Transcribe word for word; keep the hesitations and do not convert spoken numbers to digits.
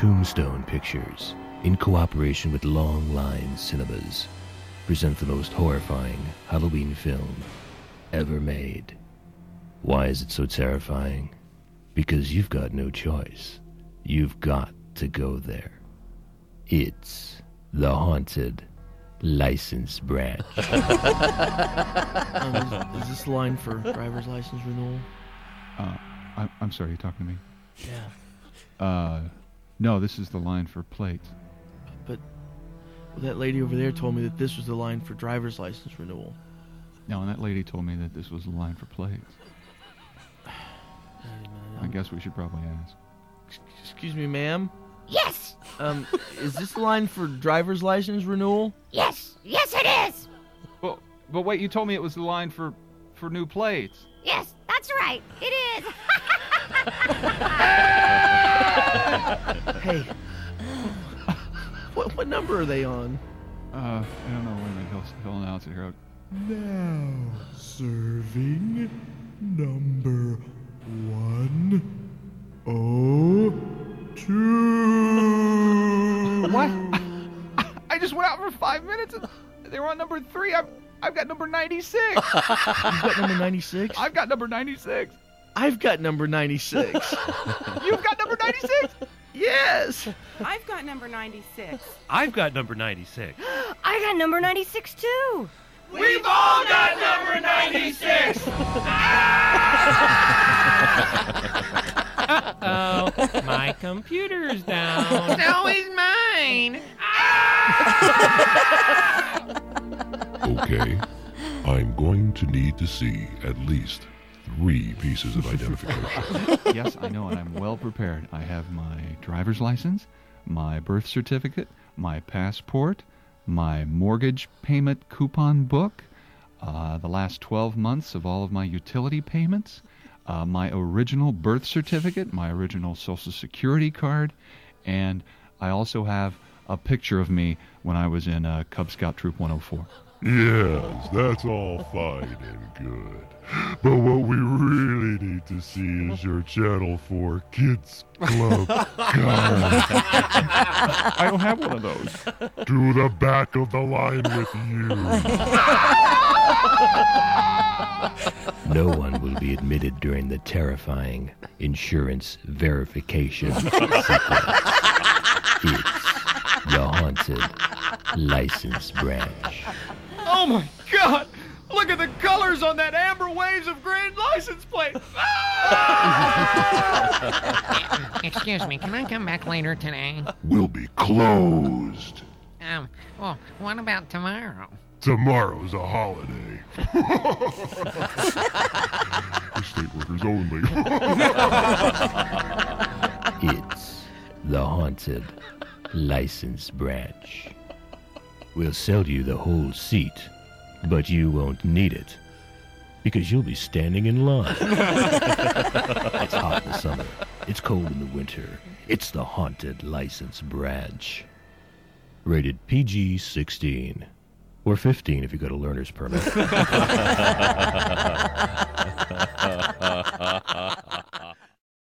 Tombstone Pictures, in cooperation with Long Line Cinemas, present the most horrifying Halloween film ever made. Why is it so terrifying? Because you've got no choice. You've got to go there. It's the Haunted License Branch. um, is, is this the line for driver's license renewal? Uh, I, I'm sorry, you talking to me? Yeah. Uh, no, this is the line for plates. But that lady over there told me that this was the line for driver's license renewal. No, and that lady told me that this was the line for plates. I guess we should probably ask. Excuse me, ma'am? Yes! Um, is this the line for driver's license renewal? Yes! Yes, it is! Well, but wait, you told me it was the line for, for new plates. Yes, that's right. It is. Hey. What what number are they on? Uh, I don't know. Wait a minute. He'll, he'll announce it here. Now serving number one oh two. What? I just went out for five minutes and they were on number three. I've, I've got number ninety-six. You've got number ninety-six? I've got number ninety-six. I've got number ninety-six. You've got number ninety-six? Yes. I've got number ninety-six. I've got number ninety-six. I got number ninety-six, too. We've all got number ninety-six! Uh-oh, my computer's down. So is mine! Okay, I'm going to need to see at least three pieces of identification. Yes, I know, and I'm well prepared. I have my driver's license, my birth certificate, my passport, my mortgage payment coupon book, uh, the last twelve months of all of my utility payments, uh, my original birth certificate, my original Social Security card, and I also have a picture of me when I was in uh, Cub Scout Troop one oh four. Yes, that's all fine and good. But what we really need to see is your Channel four Kids Club card. I don't have one of those. To the back of the line with you. No one will be admitted during the terrifying insurance verification sequence. It's the Haunted License Branch. Oh my god! Look at the colors on that amber waves of green license plate! Excuse me, can I come back later today? Will be closed. Um, well, what about tomorrow? Tomorrow's a holiday. For state workers only. It's the Haunted License Branch. We'll sell you the whole seat, but you won't need it, because you'll be standing in line. It's hot in the summer. It's cold in the winter. It's the Haunted License Branch. Rated P G sixteen. Or fifteen if you got a learner's permit.